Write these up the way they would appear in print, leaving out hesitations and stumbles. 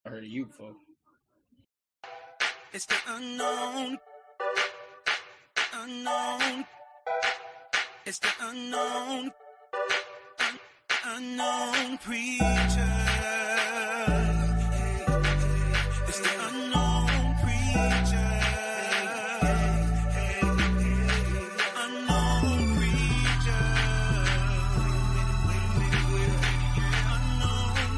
I heard of you before. It's the unknown. Unknown. It's the unknown. Unknown preacher. It's the unknown preacher. Unknown preacher. Unknown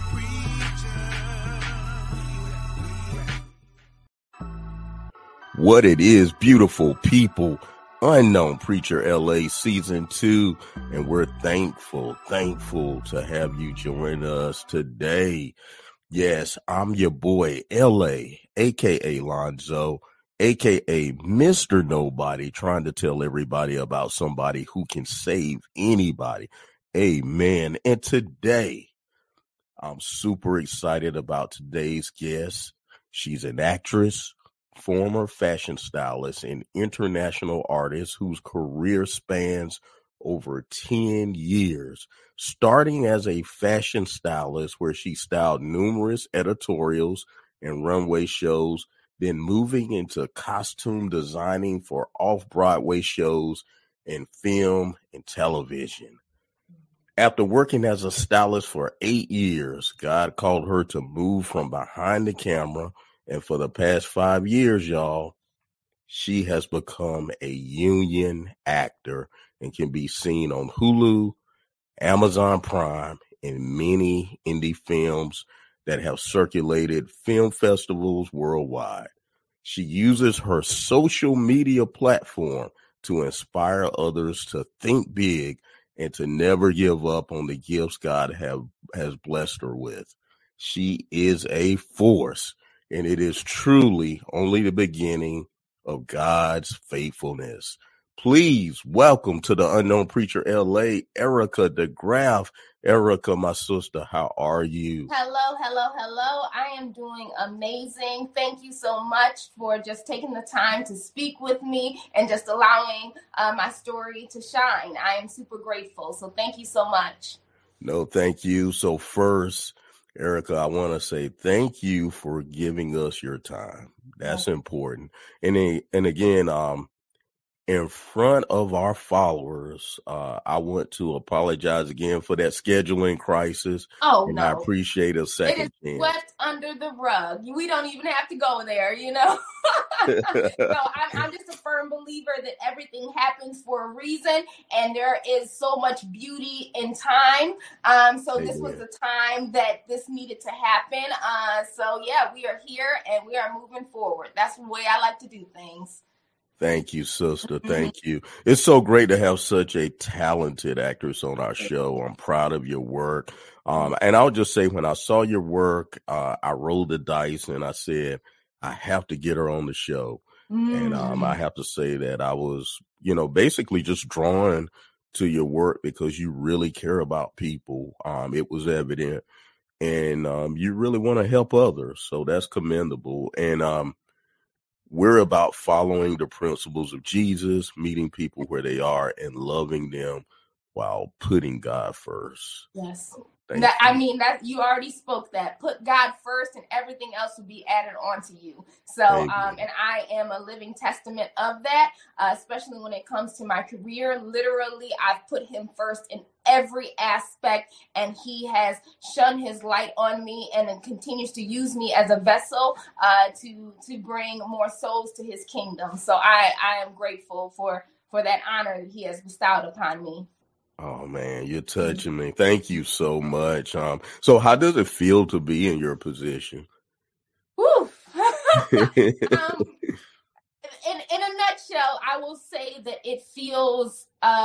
preacher. What it is, beautiful people. Unknown Preacher LA Season 2, and we're thankful to have you join us today. Yes, I'm your boy LA, aka Lonzo, aka Mr. Nobody, trying to tell everybody about somebody who can save anybody. Amen. And today, I'm super excited about today's guest. She's an actress, former fashion stylist, and international artist whose career spans over 10 years, starting as a fashion stylist where she styled numerous editorials and runway shows, then moving into costume designing for off-Broadway shows and film and television. After working as a stylist for 8 years, God called her to move from behind the camera. And for the past 5 years, y'all, she has become a union actor and can be seen on Hulu, Amazon Prime, and many indie films that have circulated film festivals worldwide. She uses her social media platform to inspire others to think big and to never give up on the gifts God has blessed her with. She is a force. And it is truly only the beginning of God's faithfulness. Please welcome to the Unknown Preacher LA, Erica DeGraff. Erica, my sister, how are you? Hello. I am doing amazing. Thank you so much for just taking the time to speak with me and just allowing my story to shine. I am super grateful. So thank you so much. No, thank you. So first, Erica, I want to say thank you for giving us your time. That's important. And again, in front of our followers, I want to apologize again for that scheduling crisis. Oh, and no. I appreciate a second chance. It is chance. swept under the rug. We don't even have to go there, you know. No, I'm just a firm believer that everything happens for a reason, and there is so much beauty in time. So this was the time that this needed to happen. So yeah, we are here and we are moving forward. That's the way I like to do things. Thank you, sister. Thank you. It's so great to have such a talented actress on our show. I'm proud of your work. And I'll just say, when I saw your work, I rolled the dice and I said, I have to get her on the show. And I have to say that I was, basically just drawn to your work because you really care about people. It was evident. And you really want to help others. So that's commendable. And we're about following the principles of Jesus, meeting people where they are and loving them while putting God first. Yes. That you already spoke that. Put God first and everything else will be added on to you. So, and I am a living testament of that, especially when it comes to my career. Literally, I've put him first in every aspect, and he has shone his light on me and then continues to use me as a vessel to bring more souls to his kingdom. So I am grateful for that honor that he has bestowed upon me. Oh man, you're touching me. Thank you so much. So how does it feel to be in your position? Woo. In a nutshell, I will say that it feels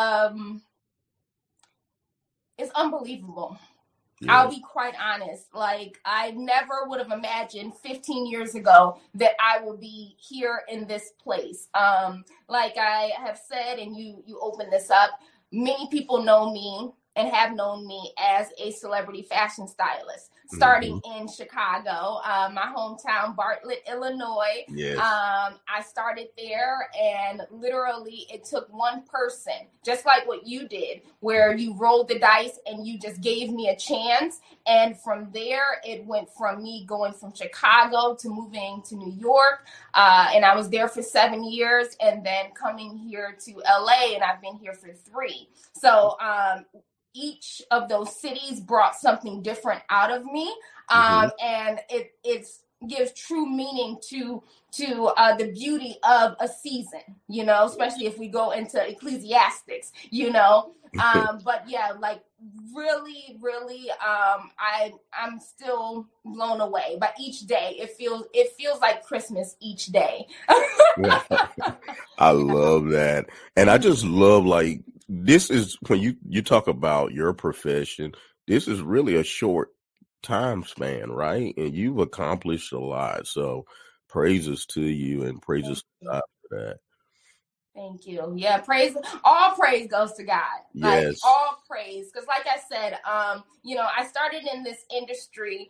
it's unbelievable. Yeah. I'll be quite honest. Like, I never would have imagined 15 years ago that I would be here in this place. Like I have said, and you open this up, many people know me and have known me as a celebrity fashion stylist. starting in Chicago, my hometown, Bartlett, Illinois. Yes. I started there, and literally it took one person, just like what you did, where you rolled the dice and you just gave me a chance. And from there, it went from me going from Chicago to moving to New York. And I was there for 7 years, and then coming here to LA, and I've been here for 3. So each of those cities brought something different out of me. And it gives true meaning to the beauty of a season, you know, especially if we go into Ecclesiastics, you know. But yeah, like really, I'm still blown away by each day. It feels like Christmas each day. Yeah. I love that. And I just love, like, this is when you talk about your profession, this is really a short time span, right? And you've accomplished a lot. So praises to you, and praises to God for that. Thank you. Yeah, all praise goes to God. Like, Yes. all praise. Because like I said, you know, I started in this industry,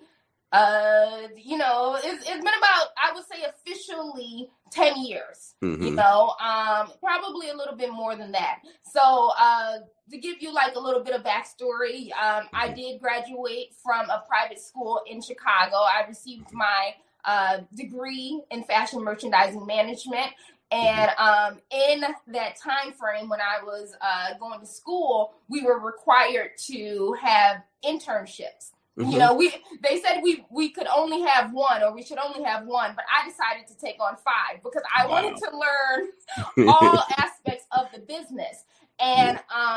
you know, it's been about, I would say officially 10 years, you know, probably a little bit more than that. So to give you like a little bit of backstory, I did graduate from a private school in Chicago. I received my degree in fashion merchandising management. And in that time frame when I was going to school, we were required to have internships. You know, they said we could only have one, or we should only have one, but I decided to take on 5 because I wanted to learn all aspects of the business. And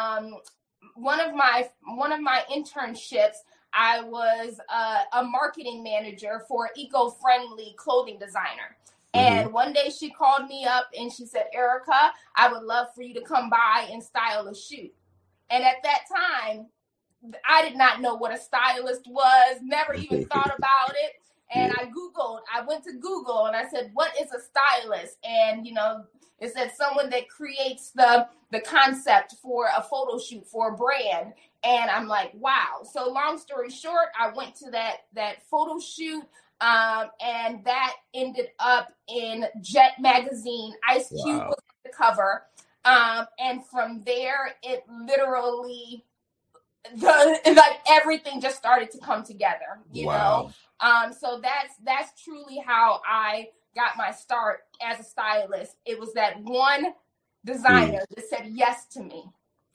one of my internships, I was a marketing manager for an eco-friendly clothing designer. And one day she called me up and she said, "Erica, I would love for you to come by and style a shoot." And at that time, I did not know what a stylist was, never even thought about it. And I went to Google and I said, "What is a stylist?" And, you know, it said someone that creates the concept for a photo shoot for a brand. And I'm like, wow. So long story short, I went to that photo shoot. And that ended up in Jet magazine. Ice Cube was on the cover. And from there, it literally, like everything just started to come together, you know? So that's truly how I got my start as a stylist. It was that one designer that said yes to me.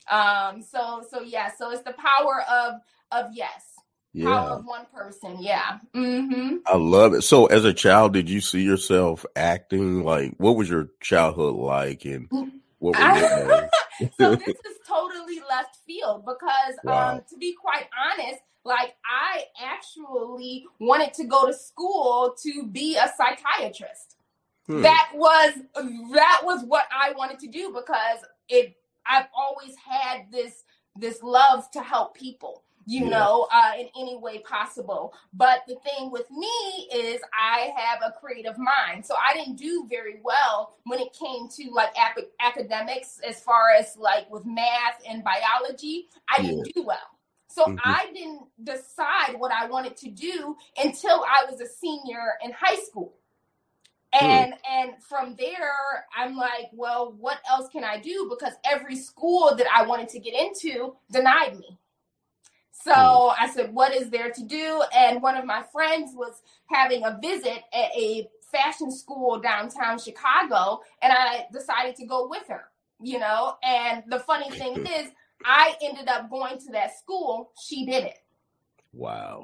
So it's the power of yes. Power of one person. Yeah. I love it. So as a child, did you see yourself acting? Like, what was your childhood like, and what were your goals? So this is totally left field because to be quite honest, like I actually wanted to go to school to be a psychiatrist. That was what I wanted to do because I've always had this love to help people. You know, in any way possible. But the thing with me is I have a creative mind. So I didn't do very well when it came to like academics, as far as like with math and biology. I didn't do well. So I didn't decide what I wanted to do until I was a senior in high school. And from there, I'm like, well, what else can I do? Because every school that I wanted to get into denied me. So I said, what is there to do? And one of my friends was having a visit at a fashion school downtown Chicago, and I decided to go with her, you know? And the funny thing is, I ended up going to that school. She didn't. Wow.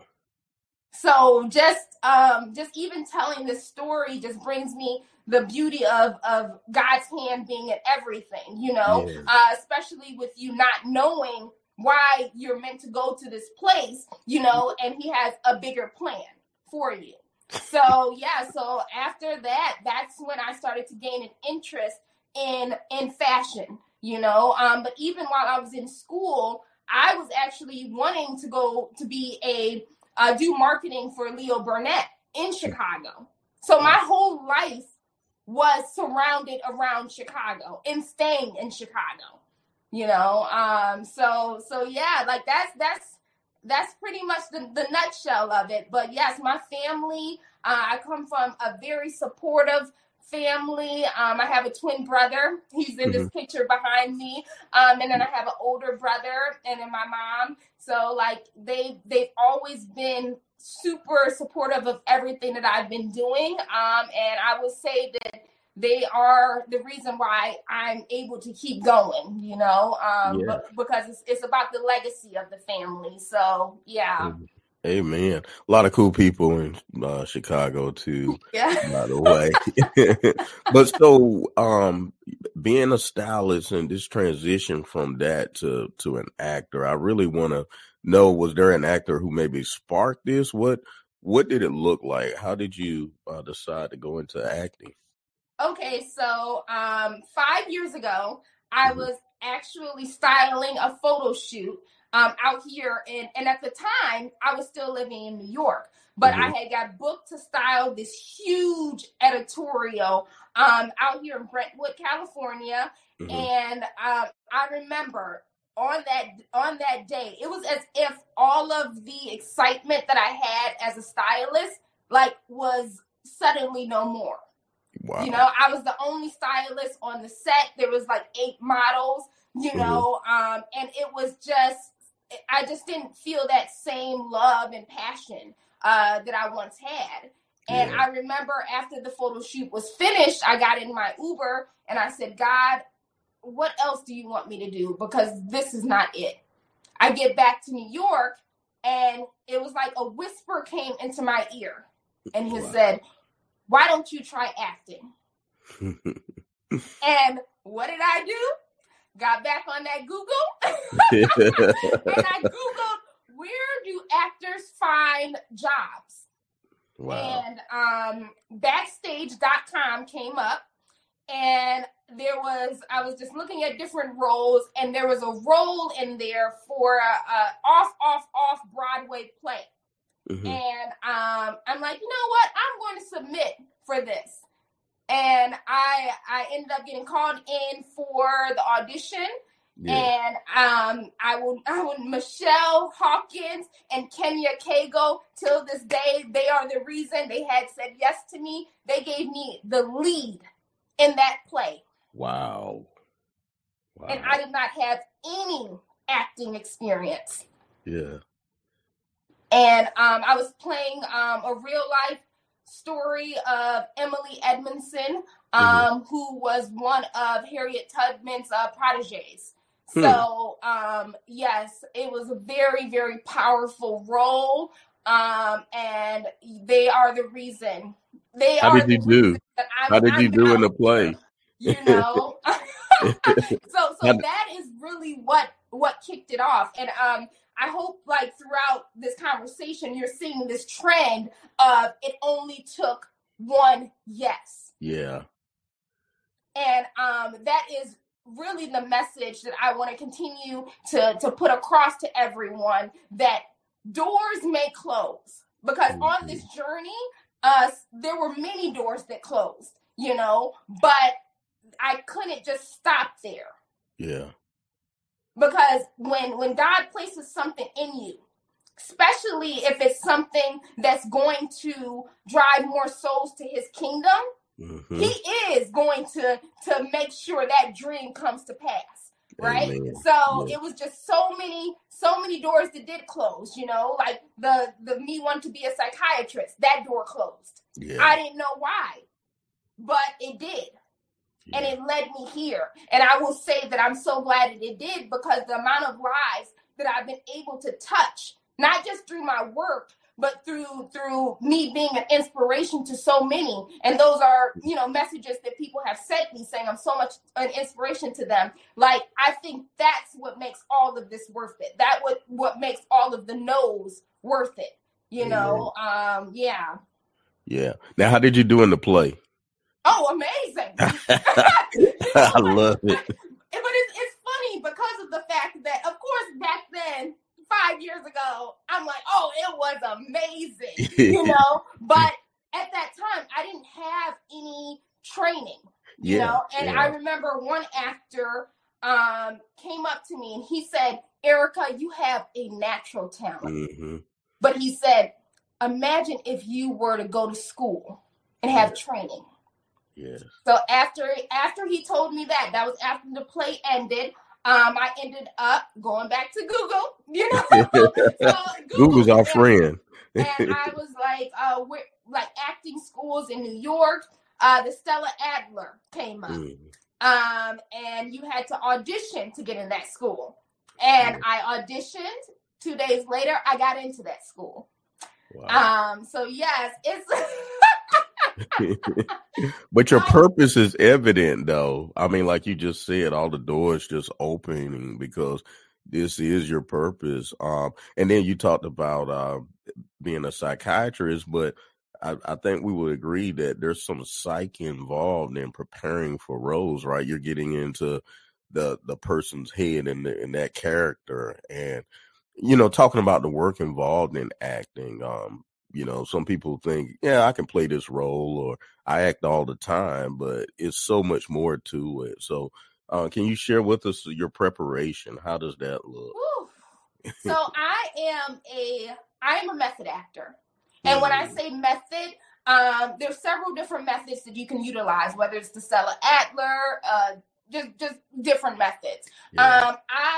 So just even telling this story just brings me the beauty of God's hand being in everything, you know, especially with you not knowing why you're meant to go to this place, you know, and he has a bigger plan for you. So, so after that, that's when I started to gain an interest in fashion, you know, but even while I was in school, I was actually wanting to go to be do marketing for Leo Burnett in Chicago. So my whole life was surrounded around Chicago and staying in Chicago. You know, so yeah, like that's pretty much the nutshell of it. But yes, my family, I come from a very supportive family. I have a twin brother. He's in this picture behind me. And then I have an older brother and then my mom. So like they've always been super supportive of everything that I've been doing. And I would say that they are the reason why I'm able to keep going, you know, because it's about the legacy of the family. So, yeah. Amen. A lot of cool people in Chicago too, by the way. But so being a stylist and this transition from that to an actor, I really want to know, was there an actor who maybe sparked this? What did it look like? How did you decide to go into acting? Okay, so 5 years ago, I was actually styling a photo shoot out here, and at the time, I was still living in New York, but I had got booked to style this huge editorial out here in Brentwood, California, and I remember on that day, it was as if all of the excitement that I had as a stylist was suddenly no more. Wow. You know, I was the only stylist on the set. There was 8 models, you know, and it was just, I just didn't feel that same love and passion that I once had. And I remember after the photo shoot was finished, I got in my Uber and I said, God, what else do you want me to do? Because this is not it. I get back to New York and it was like a whisper came into my ear and he said, why don't you try acting? And what did I do? Got back on that Google and I Googled, where do actors find jobs? Wow. And backstage.com came up and I was just looking at different roles and there was a role in there for a off Broadway play. And I'm like, you know what? I'm going to submit for this. And I ended up getting called in for the audition. And I would Michelle Hawkins and Kenya Kago, till this day, they are the reason they had said yes to me. They gave me the lead in that play. Wow. And I did not have any acting experience. Yeah. And I was playing a real life story of Emily Edmondson, who was one of Harriet Tubman's proteges. So, yes, it was a very, very powerful role. And they are the reason. How did you do in the play? You know, so that is really what kicked it off. And I hope throughout this conversation, you're seeing this trend of it only took one yes. Yeah. And that is really the message that I want to continue to put across to everyone, that doors may close, because on this journey, there were many doors that closed, you know, but I couldn't just stop there. Yeah. Because when God places something in you, especially if it's something that's going to drive more souls to his kingdom, he is going to make sure that dream comes to pass. Right. Amen. So it was just so many doors that did close, you know, like the me wanting to be a psychiatrist, that door closed. Yeah. I didn't know why, but it did. And it led me here. And I will say that I'm so glad that it did, because the amount of lives that I've been able to touch, not just through my work, but through me being an inspiration to so many. And those are, you know, messages that people have sent me saying I'm so much an inspiration to them. Like, I think that's what makes all of this worth it. That what makes all of the no's worth it. You know? Yeah. Yeah. Now, how did you do in the play? Oh, amazing. I love it. But it's funny because of the fact that, of course, back then, 5 years ago, I'm like, oh, it was amazing, you know? But at that time, I didn't have any training, you know? And I remember one actor came up to me and he said, Erica, you have a natural talent. Mm-hmm. But he said, imagine if you were to go to school and have training. Yes. So after he told me that was after the play ended. I ended up going back to Google, you know. So Google's our friend. And I was like, we're like acting schools in New York. The Stella Adler came up. And you had to audition to get in that school. And I auditioned. 2 days later, I got into that school. Wow. So yes, it's but your purpose is evident, though. I mean, like you just said, all the doors just opening because this is your purpose. And then you talked about being a psychiatrist, but I think we would agree that there's some psych involved in preparing for roles, right? You're getting into the person's head and that character, and talking about the work involved in acting. Some people think, yeah, I can play this role or I act all the time, but it's so much more to it. So can you share with us your preparation? How does that look? So I am a method actor. And when I say method, there's several different methods that you can utilize, whether it's the Stella Adler, just different methods. Yeah.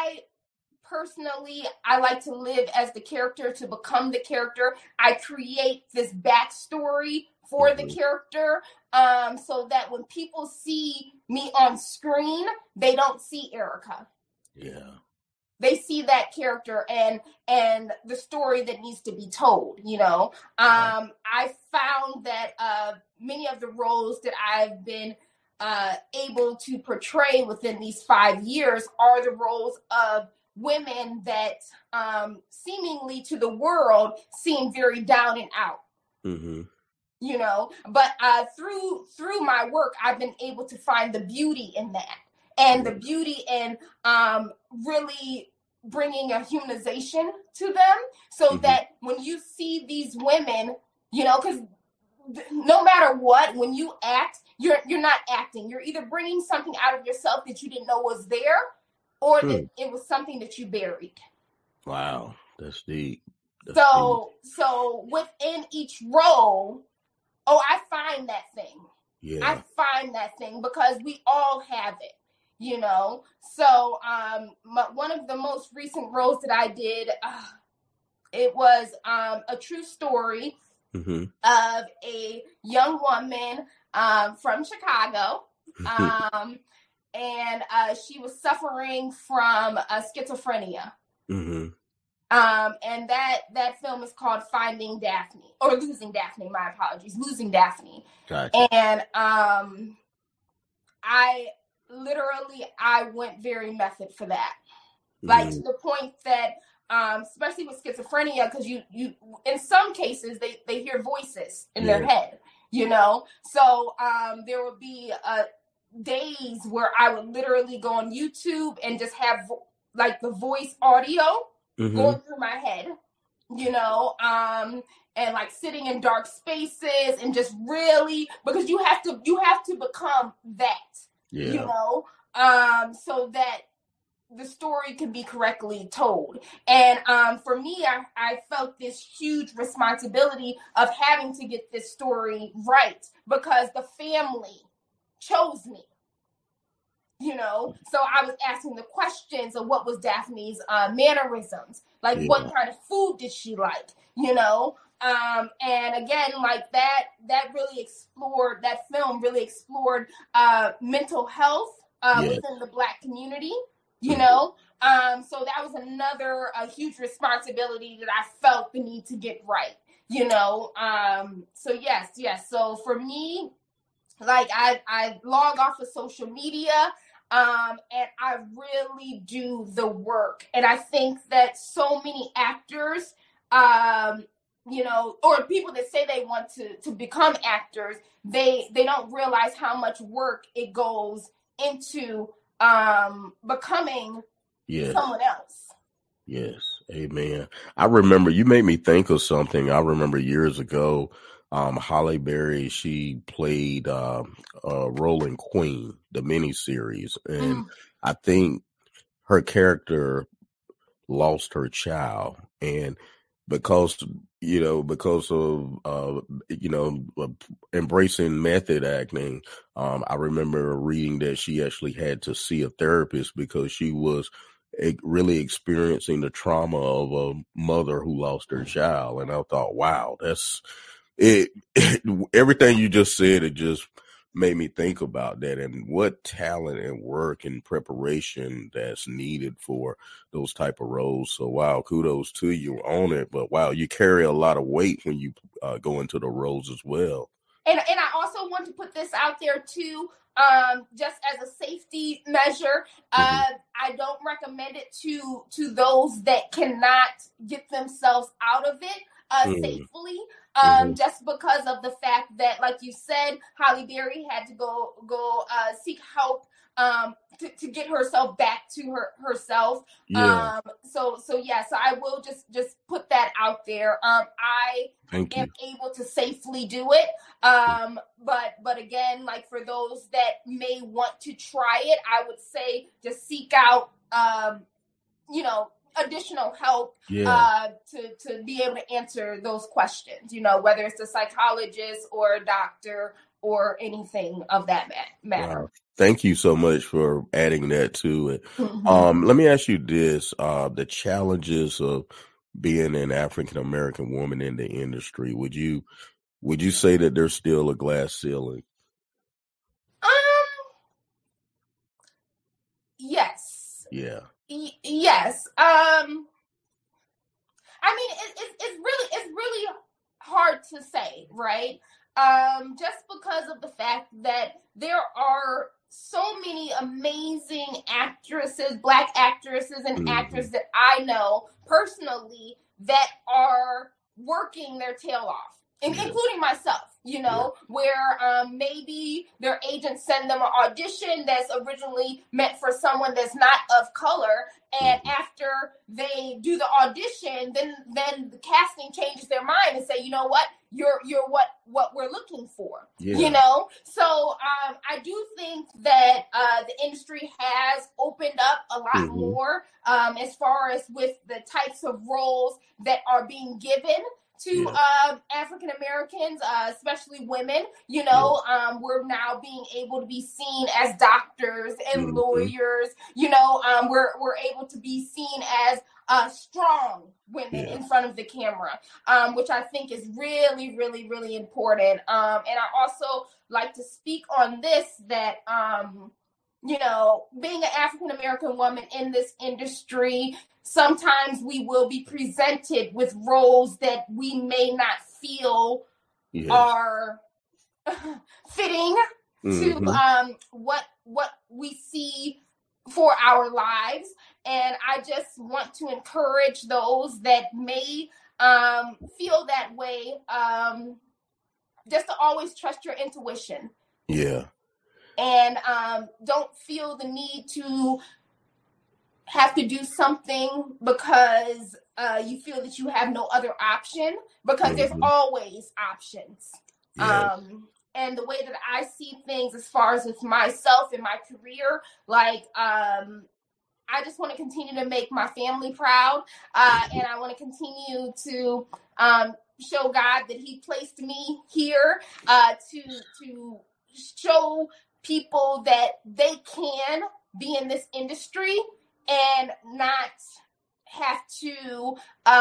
I like to live as the character to become the character. I create this backstory for the character so that when people see me on screen, they don't see Erica. Yeah. They see that character and the story that needs to be told, I found that many of the roles that I've been able to portray within these 5 years are the roles of women that seemingly to the world seem very down and out. Mm-hmm. But through my work, I've been able to find the beauty in that. And the beauty in really bringing a humanization to them so that when you see these women, because no matter what, when you act, you're not acting. You're either bringing something out of yourself that you didn't know was there, or that it was something that you buried. Wow, that's deep. So within each role, I find that thing. Yeah. I find that thing because we all have it. So one of the most recent roles that I did, it was a true story of a young woman from Chicago, and she was suffering from schizophrenia. And that film is called Finding Daphne, or Losing Daphne. My apologies, Losing Daphne. Gotcha. And I went very method for that. Like to the point that, especially with schizophrenia, because you in some cases they hear voices in their head, So there would be days where I would literally go on YouTube and just have like the voice audio going through my head, and like sitting in dark spaces and just really, because you have to become that. So that the story can be correctly told. And for me, I felt this huge responsibility of having to get this story right because the family chose me. So I was asking the questions of what was Daphne's mannerisms, like what kind of food did she like, and again, like that film really explored mental health within the Black community, so that was another huge responsibility that I felt the need to get right, so yes. So for me, like I log off of social media, and I really do the work. And I think that so many actors, or people that say they want to become actors, they don't realize how much work it goes into becoming someone else. Yes. Amen. I remember you made me think of something. I remember years ago, Halle Berry, she played a role in Queen, the miniseries. And I think her character lost her child, and because because of embracing method acting, I remember reading that she actually had to see a therapist because she was really experiencing the trauma of a mother who lost her child. And I thought, wow, that's it. Everything you just said, it just made me think about that and what talent and work and preparation that's needed for those type of roles. So wow, kudos to you on it. But wow, you carry a lot of weight when you go into the roles as well. And I also want to put this out there too, just as a safety measure. I don't recommend it to those that cannot get themselves out of it safely. Just because of the fact that, like you said, Halle Berry had to go seek help to get herself back to herself. Yeah. So I will just put that out there. I Thank am you. able to safely do it. But again, like for those that may want to try it, I would say just seek out additional help to be able to answer those questions, whether it's a psychologist or a doctor or anything of that matter. Wow. Thank you so much for adding that to it. Mhm. Let me ask you this, the challenges of being an African American woman in the industry, would you say that there's still a glass ceiling? Yes. Yeah. Yes. I mean, it's really hard to say, right? Just because of the fact that there are so many amazing actresses, Black actresses and actors that I know personally that are working their tail off, including myself, where maybe their agents send them an audition that's originally meant for someone that's not of color. And after they do the audition, then the casting changes their mind and say, you know what, you're what we're looking for. So I do think that the industry has opened up a lot more as far as with the types of roles that are being given to African Americans, especially women. We're now being able to be seen as doctors and lawyers. We're able to be seen as strong women in front of the camera, which I think is really, really, really important. And I also like to speak on this, that being an African American woman in this industry, sometimes we will be presented with roles that we may not feel are fitting to what we see for our lives. And I just want to encourage those that may feel that way, just to always trust your intuition. Yeah. And don't feel the need to have to do something because you feel that you have no other option, because there's always options. Yes. And the way that I see things as far as with myself and my career, like I just want to continue to make my family proud, and I want to continue to show God that He placed me here to show people that they can be in this industry and not have to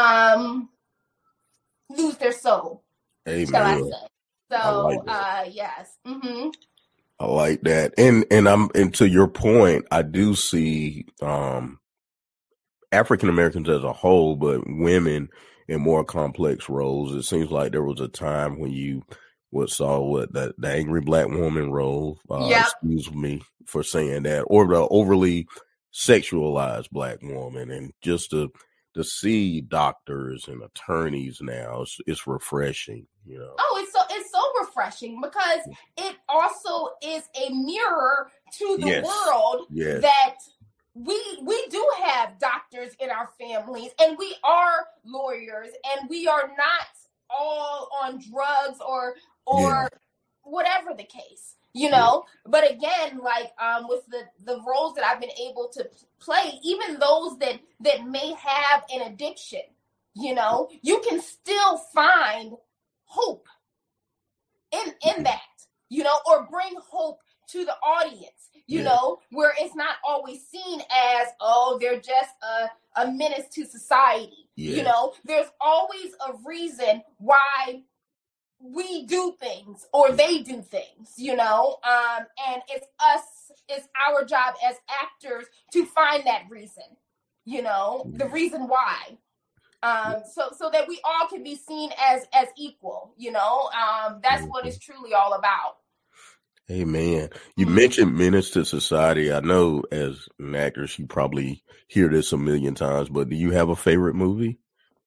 lose their soul. Amen. Shall I say? So, like yes. I like that. And to your point, I do see African Americans as a whole, but women in more complex roles. It seems like there was a time when you saw the angry Black woman role. Excuse me for saying that, or the overly sexualized Black woman, and just to see doctors and attorneys now, it's refreshing. Oh, it's so refreshing, because it also is a mirror to the world that we do have doctors in our families, and we are lawyers, and we are not all on drugs or whatever the case. you know. But again, like with the roles that I've been able to play, even those that may have an addiction, you know, you can still find hope in that, you know, or bring hope to the audience, you know, where it's not always seen as, oh, they're just a menace to society. You know, there's always a reason why we do things or they do things, you know, and it's our job as actors to find that reason, you know, the reason why. So that we all can be seen as equal, you know. That's what it's truly all about. Amen. You mentioned menace to society. I know as an actress, you probably hear this a million times, but do you have a favorite movie?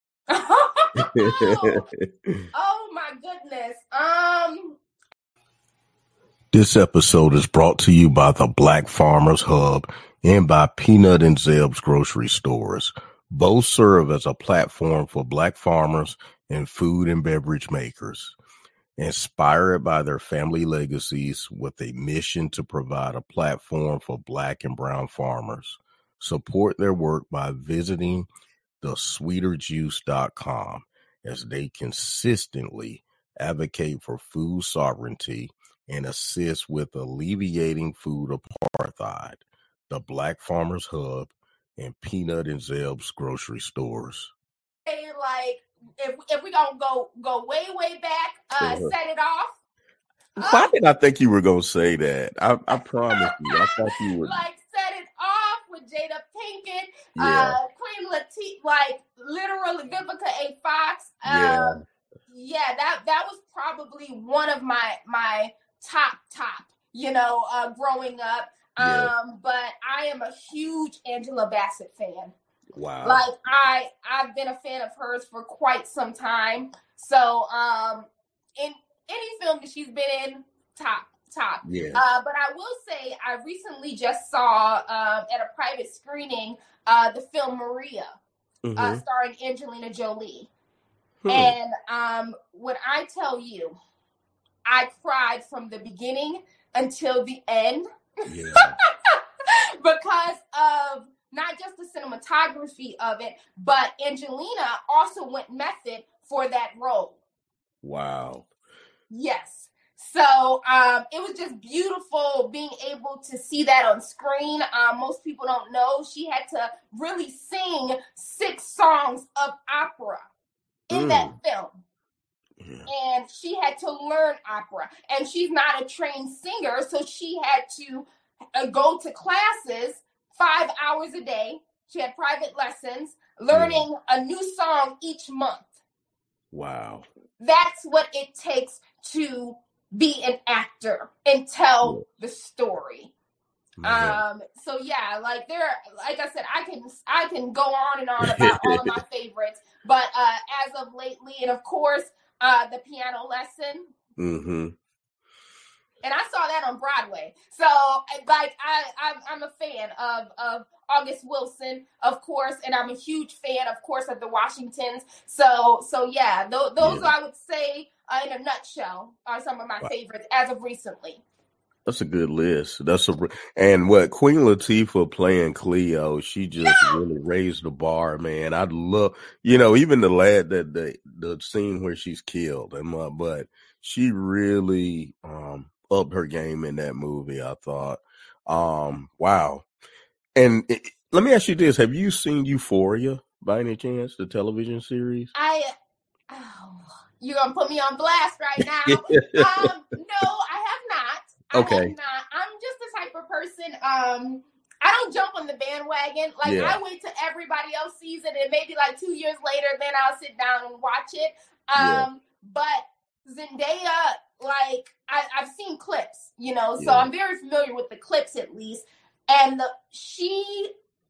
Oh my goodness. This episode is brought to you by the Black Farmers Hub and by Peanut and Zeb's grocery stores. Both serve as a platform for Black farmers and food and beverage makers. Inspired by their family legacies with a mission to provide a platform for Black and brown farmers. Support their work by visiting thesweeterjuice.com as they consistently advocate for food sovereignty and assist with alleviating food apartheid. The Black Farmers Hub and Peanut and Zeb's grocery stores. Hey, like, if we gonna go way back, set it off. Why did I think you were gonna say that? I promise you. I thought you would. Like, set it off with Jada Pinkett, Queen Latifah, like literally Vivica A. Fox. That was probably one of my top, you know, growing up. But I am a huge Angela Bassett fan. Wow. Like I've been a fan of hers for quite some time. So in any film that she's been in, top. Yeah. But I will say I recently just saw at a private screening the film Maria, starring Angelina Jolie. And when I tell you, I cried from the beginning until the end. Yeah. Because of not just the cinematography of it, but Angelina also went method for that role. Wow. Yes. So it was just beautiful being able to see that on screen. Most people don't know she had to really sing 6 songs of opera in that film. Yeah. And she had to learn opera. And she's not a trained singer, so she had to go to classes 5 hours a day. She had private lessons, learning a new song each month. Wow. That's what it takes to be an actor and tell the story. So yeah, like I said, I can go on and on about all of my favorites, but as of lately, and of course, the piano lesson. Mm-hmm. And I saw that on Broadway. So, like, I'm a fan of August Wilson, of course, and I'm a huge fan, of course, of the Washingtons. So yeah, those I would say, in a nutshell, are some of my favorites as of recently. That's a good list. And what Queen Latifah playing Cleo, she just really raised the bar, man. I'd love, even the scene where she's killed, but she really upped her game in that movie, I thought. Wow. And let me ask you this: have you seen Euphoria by any chance, the television series? You're gonna put me on blast right now. No, I have not. Okay. I'm just the type of person, I don't jump on the bandwagon. Like, I wait till everybody else sees it, and maybe like 2 years later, then I'll sit down and watch it. But Zendaya, like, I've seen clips, so I'm very familiar with the clips at least. And she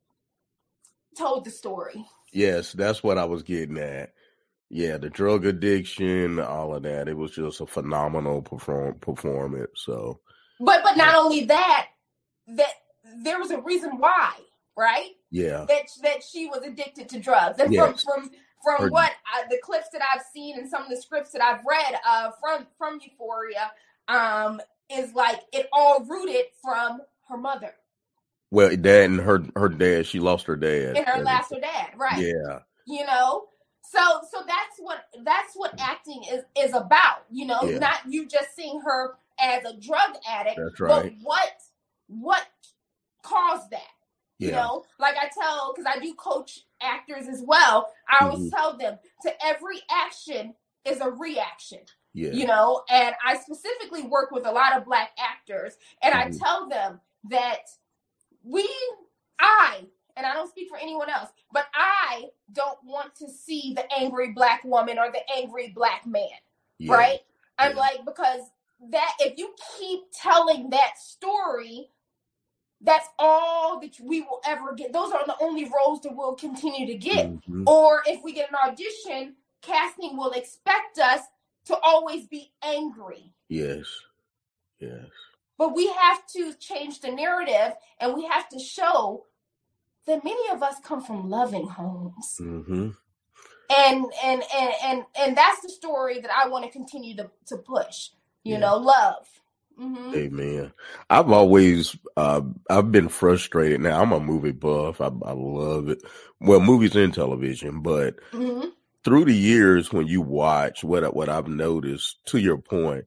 told the story. Yes, that's what I was getting at. Yeah, the drug addiction, all of that. It was just a phenomenal performance. So, but not only that there was a reason why, right? Yeah, that she was addicted to drugs, and from what the clips that I've seen and some of the scripts that I've read from Euphoria, is like it all rooted from her mother. Well, dad and her dad, she lost her dad. And her lost her dad, right? Yeah. You know, so that's what acting is about. You know, not you just seeing her as a drug addict. That's right. But what caused that? Yeah. You know, like I tell, because I do coach actors as well. I always tell them, to every action is a reaction. Yeah. You know, and I specifically work with a lot of Black actors, and I tell them that and I don't speak for anyone else, but I don't want to see the angry Black woman or the angry Black man, right? I'm like, because that if you keep telling that story, that's all that we will ever get. Those are the only roles that we'll continue to get. Or if we get an audition, casting will expect us to always be angry. Yes. Yes. But we have to change the narrative, and we have to show that many of us come from loving homes. And that's the story that I want to continue to push. You know, love. Amen. I've always I've been frustrated. Now I'm a movie buff. I love it. Well, movies and television, but through the years when you watch, what I've noticed, to your point,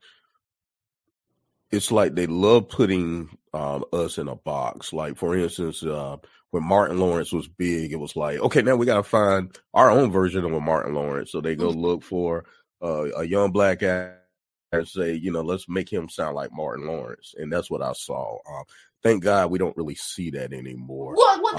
it's like they love putting us in a box. Like, for instance, when Martin Lawrence was big, it was like, okay, now we got to find our own version of a Martin Lawrence. So they go look for a young Black actor and say, you know, let's make him sound like Martin Lawrence. And that's what I saw. Thank God we don't really see that anymore.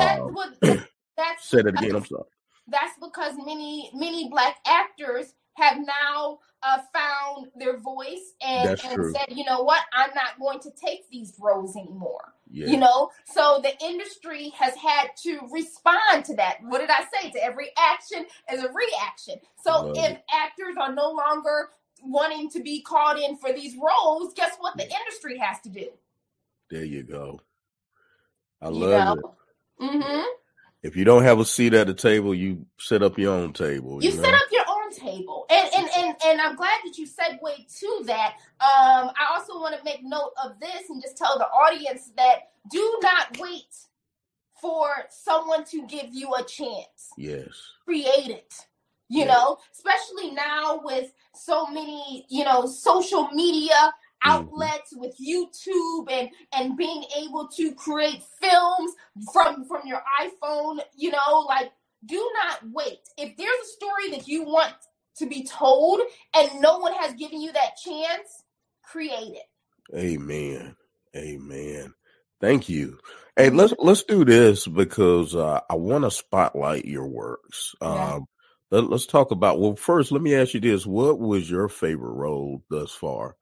That's said it again. I'm sorry. That's because many Black actors have now found their voice and said, you know what, I'm not going to take these roles anymore. You know, so the industry has had to respond to that. What did I say? To every action is a reaction. So if actors are no longer wanting to be called in for these roles, guess what the industry has to do? There you go. I love it. If you don't have a seat at the table, you set up your own table. You set up your own table. And I'm glad that you segued to that. I also want to make note of this and just tell the audience that do not wait for someone to give you a chance. Yes. Create it. You know, especially now with so many, you know, social media outlets with YouTube and being able to create films from your iPhone, you know, like, do not wait. If there's a story that you want to be told and no one has given you that chance, create it. Amen. Amen. Thank you. Hey, let's do this because I want to spotlight your works. Let's talk about, well, first, let me ask you this. What was your favorite role thus far?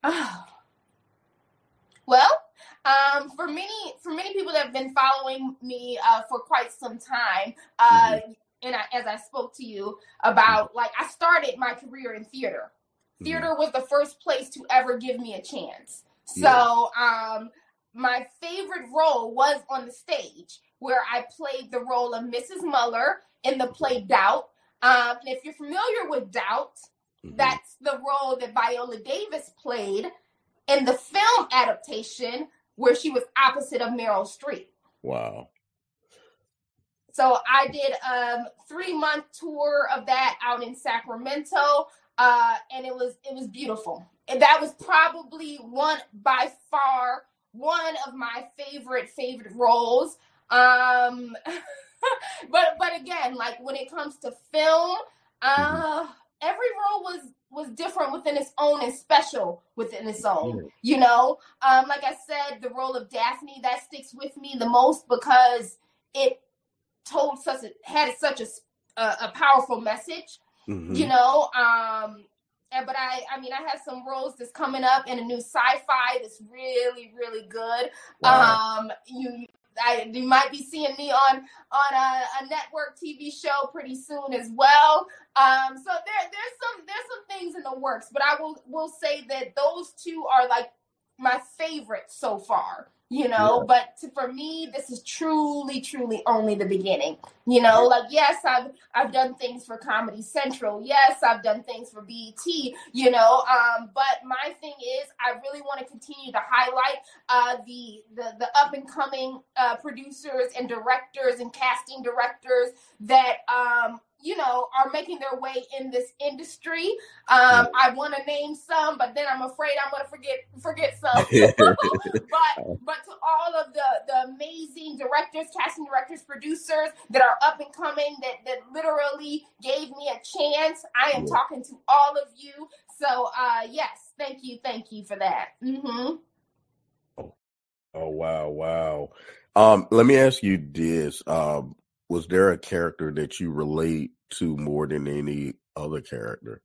Well, for many people that have been following me for quite some time, and as I spoke to you about, like, I started my career in theater. Theater was the first place to ever give me a chance. So my favorite role was on the stage, where I played the role of Mrs. Muller in the play Doubt. And if you're familiar with Doubt, that's the role that Viola Davis played in the film adaptation where she was opposite of Meryl Streep. Wow. So I did a 3-month tour of that out in Sacramento, and it was beautiful. And that was probably by far one of my favorite roles. But again, like, when it comes to film, every role was different within its own and special within its own. You know, like I said, the role of Daphne, that sticks with me the most because it had such a powerful message. You know, but I mean, I have some roles that's coming up in a new sci-fi that's really, really good. Wow. You might be seeing me on a network TV show pretty soon as well. So there's some things in the works, but I will say that those two are like my favorites so far. You know, but for me, this is truly, truly only the beginning. You know, like, yes, I've done things for Comedy Central. Yes, I've done things for BET, you know, but my thing is I really want to continue to highlight the up and coming producers and directors and casting directors that are making their way in this industry. I want to name some, but then I'm afraid I'm going to forget some. but to all of the amazing directors, casting directors, producers that are up and coming, that literally gave me a chance, I am talking to all of you. So yes, thank you for that. Mm-hmm. Oh wow. Let me ask you this. Was there a character that you relate to more than any other character?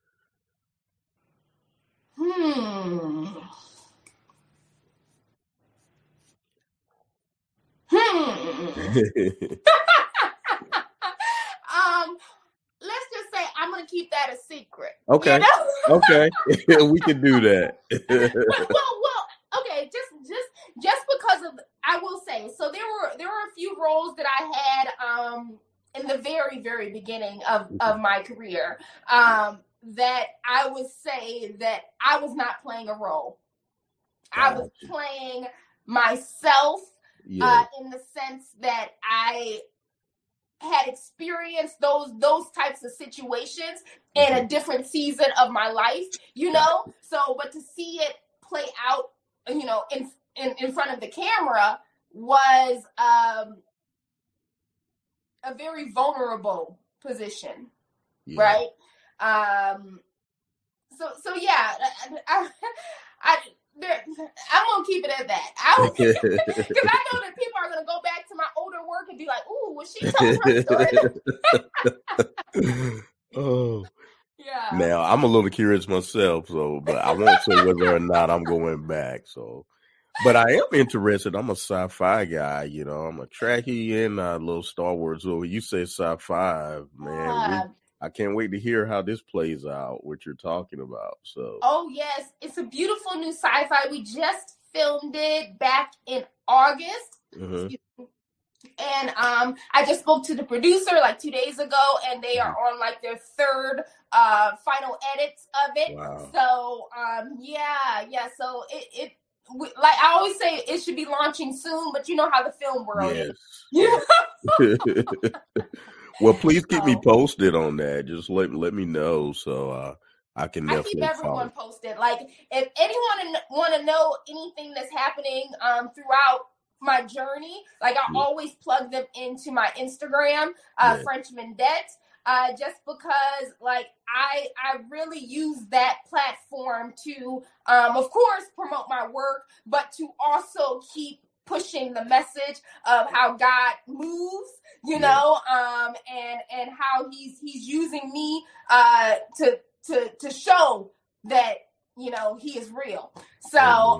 Let's just say I'm gonna keep that a secret. Okay. Okay. We can do that. well, okay, just because of, I will say, so there were a few roles that I had in the very, very beginning of my career that I would say that I was not playing a role. I was playing myself in the sense that I had experienced those types of situations in a different season of my life, so, but to see it play out, in front of the camera was a very vulnerable position, right? So yeah, I'm gonna keep it at that. Because I know that people are gonna go back to my older work and be like, "Ooh, was she telling her story?" Oh, yeah. Now I'm a little curious myself, but I won't say whether or not I'm going back. So, but I am interested. I'm a sci-fi guy. I'm a Trekkie and I love Star Wars. So you say sci-fi, man. I can't wait to hear how this plays out, what you're talking about. So, oh yes, it's a beautiful new sci-fi. We just filmed it back in August, and I just spoke to the producer like 2 days ago, and they are on like their third final edits of it. Wow. So yeah. So it like I always say, it should be launching soon, but you know how the film world is. Well, please keep me posted on that. Just let me know so I can definitely keep everyone posted. Like, if anyone want to know anything that's happening throughout my journey, like I always plug them into my Instagram, Frenchman Det, just because like I really use that platform to, of course, promote my work, but to also keep pushing the message of how God moves, and how he's using me to show that he is real. So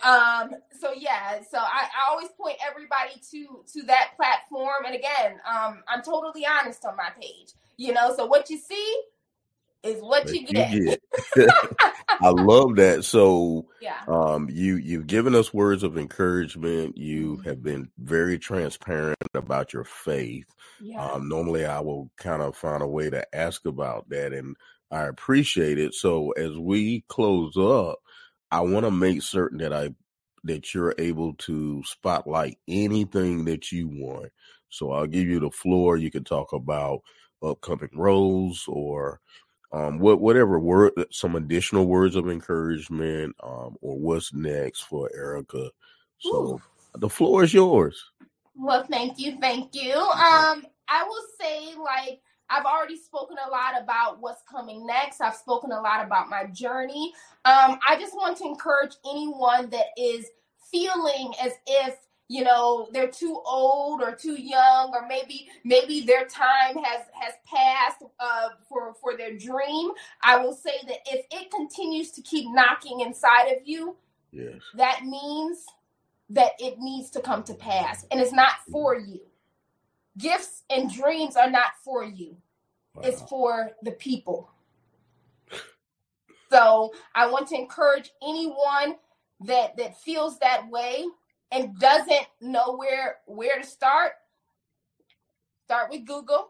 so I always point everybody to that platform, and again, I'm totally honest on my page, so what you see is what you get. I love that. So yeah. You've given us words of encouragement. You have been very transparent about your faith. Yeah. Normally I will kind of find a way to ask about that, and I appreciate it. So as we close up, I want to make certain that you're able to spotlight anything that you want. So I'll give you the floor. You can talk about upcoming roles or whatever some additional words of encouragement, or what's next for Erica. So the floor is yours. Well, thank you. I will say, like, I've already spoken a lot about what's coming next. I've spoken a lot about my journey. I just want to encourage anyone that is feeling as if they're too old or too young, or maybe their time has passed for their dream. I will say that if it continues to keep knocking inside of you, that means that it needs to come to pass, and it's not for you. Gifts and dreams are not for you. Wow. It's for the people. So I want to encourage anyone that feels that way and doesn't know where to start with Google.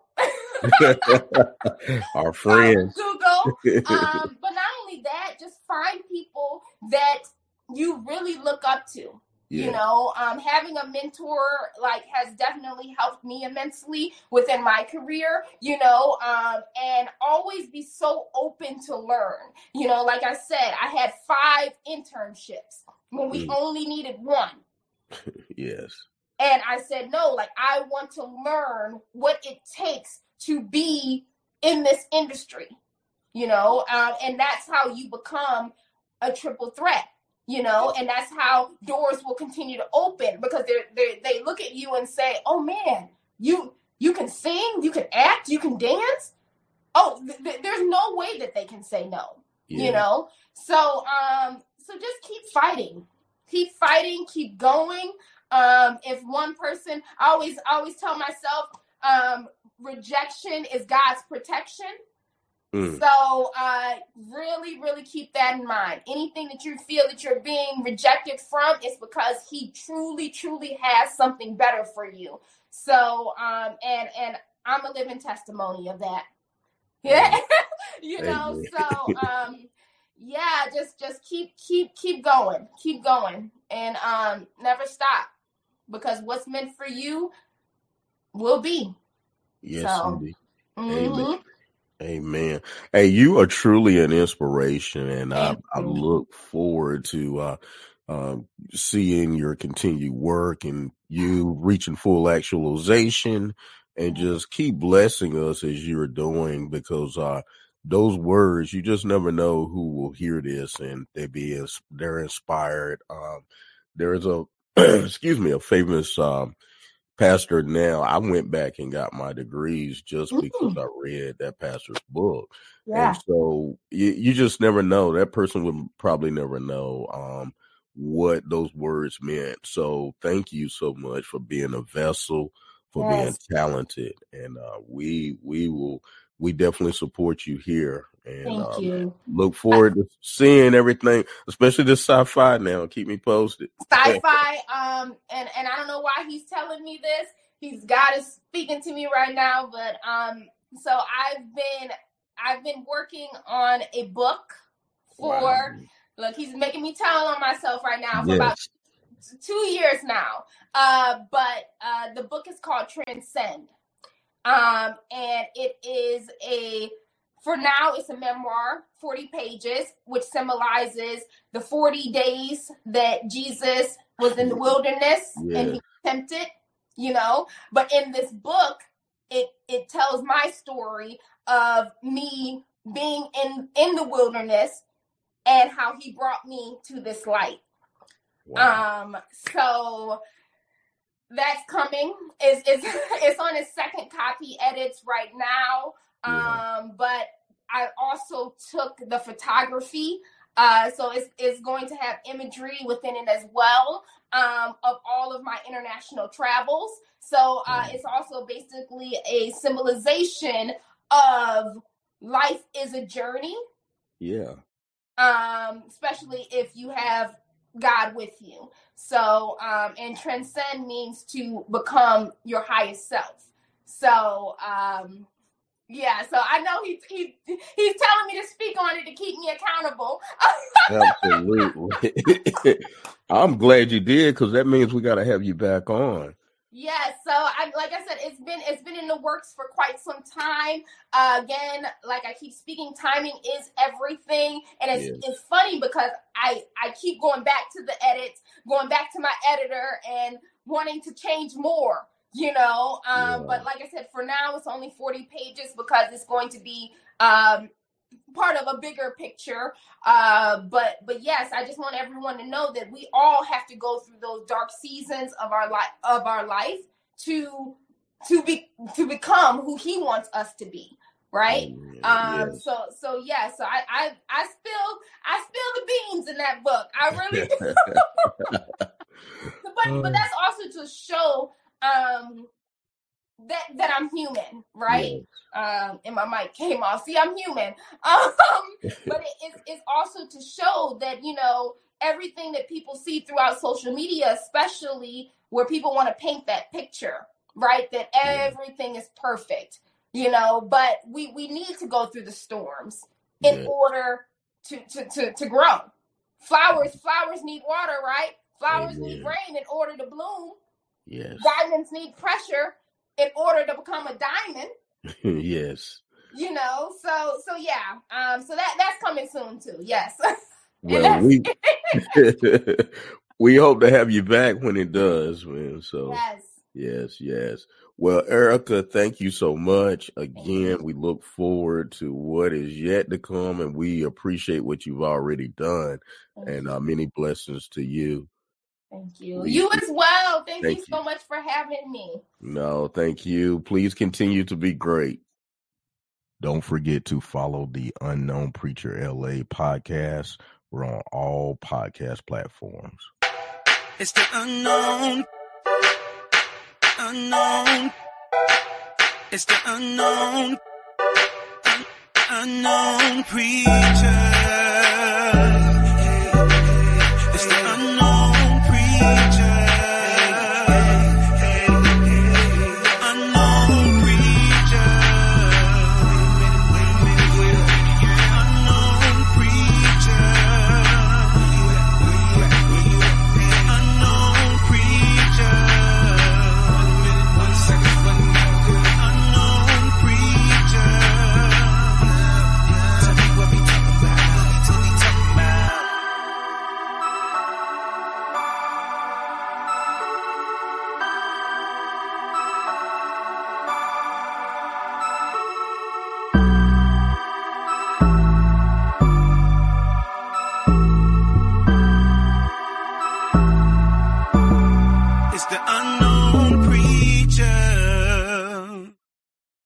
Our friends. Google. But not only that, just find people that you really look up to. Yeah. You know, having a mentor like has definitely helped me immensely within my career, you know, and always be so open to learn. You know, like I said, I had 5 internships when we only needed 1. Yes. And I said, no, like I want to learn what it takes to be in this industry, you know, and that's how you become a triple threat. You know, and that's how doors will continue to open, because they look at you and say, "Oh man, you can sing, you can act, you can dance." Oh, there's no way that they can say no. Yeah. You know, so just keep fighting, keep going. If one person, I always tell myself, rejection is God's protection. So really, really keep that in mind. Anything that you feel that you're being rejected from is because he truly, truly has something better for you. So, and I'm a living testimony of that. Yeah. You know, so, yeah, just keep going and, never stop, because what's meant for you will be. Yes, so, indeed. Amen. Amen. Hey, you are truly an inspiration, and I look forward to seeing your continued work and you reaching full actualization, and just keep blessing us as you're doing, because those words, you just never know who will hear this and they're inspired. There is a a famous pastor now. I went back and got my degrees just because I read that pastor's book. Yeah. And so you just never know. That person would probably never know what those words meant. So thank you so much for being a vessel, for being talented. And we definitely support you here. And thank you. Look forward to seeing everything, especially this sci-fi now. Keep me posted. Sci-fi, and I don't know why he's telling me this. God is speaking to me right now, but so I've been working on a book for look, he's making me tell on myself right now for about 2 years now. But the book is called Transcend. And it is for now, it's a memoir, 40 pages, which symbolizes the 40 days that Jesus was in the wilderness and he was tempted, you know. But in this book, it tells my story of me being in the wilderness and how he brought me to this light. Wow. So that's coming. It's on its second copy edits right now. But I also took the photography, so it's going to have imagery within it as well, of all of my international travels. So it's also basically a symbolization of life is a journey. Yeah. Especially if you have God with you. So, and transcend means to become your highest self. So, yeah, so I know he's telling me to speak on it to keep me accountable. Absolutely. I'm glad you did, because that means we got to have you back on. Yeah, so like I said, it's been in the works for quite some time. Again, like I keep speaking, timing is everything, and it's funny because I keep going back to the edits, going back to my editor, and wanting to change more. You know, but like I said, for now it's only 40 pages because it's going to be part of a bigger picture. But yes, I just want everyone to know that we all have to go through those dark seasons of our life to become who he wants us to be. Right. So I spill the beans in that book. I really do. but that's also to show that I'm human, right? Yes. And my mic came off. See, I'm human. But it's also to show that, you know, everything that people see throughout social media, especially where people want to paint that picture, right? That everything is perfect, you know, but we need to go through the storms in order to grow Flowers need water, right? Flowers Amen. need rain in order to bloom. Yes. Diamonds need pressure in order to become a diamond. Yes. You know, so yeah. So that's coming soon too. Yes. Well, we hope to have you back when it does, man. So yes. Well, Erica, thank you so much. Again, we look forward to what is yet to come, and we appreciate what you've already done. And many blessings to you. Thank you. You as well. Thank you so much for having me. No, thank you. Please continue to be great. Don't forget to follow the Unknown Preacher LA podcast. We're on all podcast platforms. It's the unknown. It's the unknown preacher.